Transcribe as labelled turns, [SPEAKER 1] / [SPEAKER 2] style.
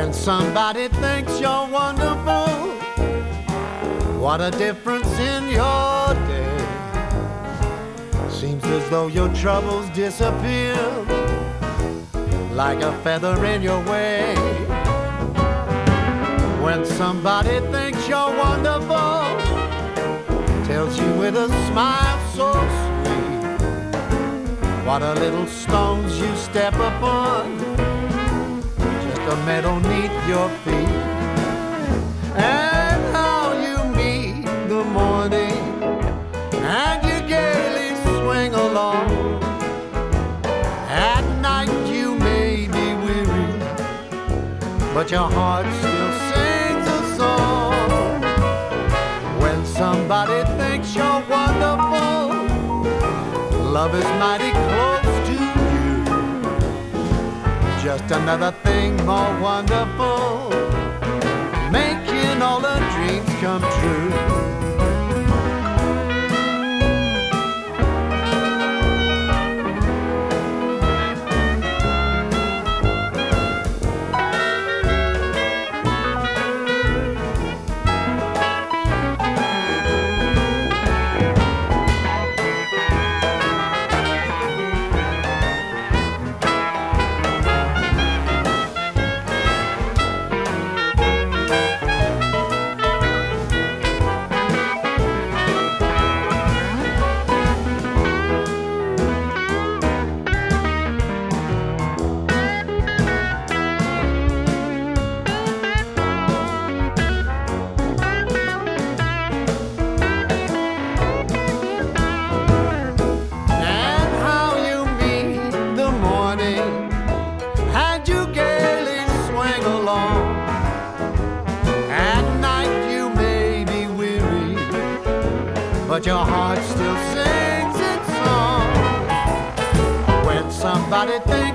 [SPEAKER 1] When somebody thinks you're wonderful, what a difference in your day. Seems as though your troubles disappear like a feather in your way. When somebody thinks you're wonderful, tells you with a smile so sweet, what a little stones you step upon, just a meadow neath your feet. And how you meet the morning and you gaily swing along. At night you may be weary, but your heart still sings a song. When somebody thinks you're wonderful, love is mighty close to you. Just another thing more wonderful, making all the dreams come true. But your heart still sings its song. When somebody thinks